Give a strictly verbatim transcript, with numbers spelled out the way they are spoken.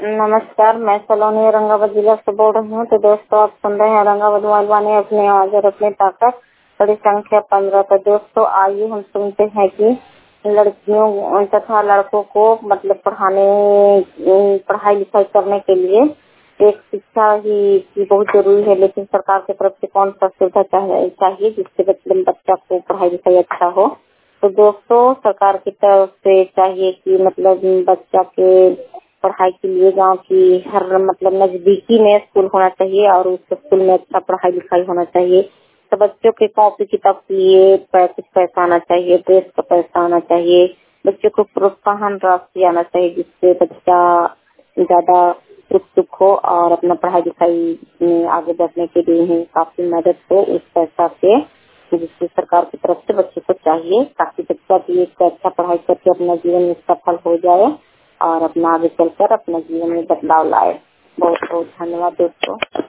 नमस्कार, मैं सलोनी औरंगाबाद जिला से बोल रही हूँ। तो दोस्तों, आप सुन रहे हैं औरंगाबाद वाले अपनी आवाज और अपनी ताकत, बड़ी संख्या पंद्रह। तो दोस्तों, आइए हम सुनते हैं कि लड़कियों तथा लड़कों को मतलब पढ़ाने पढ़ाई लिखाई करने के लिए एक शिक्षा ही की बहुत जरूरी है, लेकिन सरकार की तरफ से कौन सा सुविधा चाहिए जिससे बच्चा को पढ़ाई लिखाई अच्छा हो। तो दोस्तों, सरकार की तरफ से चाहिए कि मतलब बच्चा के पढ़ाई के लिए गांव की हर मतलब नजदीकी में स्कूल होना चाहिए और उस स्कूल में अच्छा पढ़ाई लिखाई होना चाहिए। तो बच्चों के कॉपी किताब के लिए कुछ पैसा आना चाहिए, ड्रेस का पैसा आना चाहिए, बच्चों को प्रोत्साहन राशि आना चाहिए जिससे बच्चा ज्यादा उत्सुक हो और अपना पढ़ाई लिखाई में आगे बढ़ने के लिए काफी मदद हो उस पैसा से, जिससे सरकार की तरफ से बच्चे को चाहिए ताकि बच्चा भी एक अच्छा पढ़ाई करके अपना जीवन में सफल हो जाए और अपना आगे चलकर अपने जीवन में बदलाव लाए। बहुत बहुत धन्यवाद दोस्तों।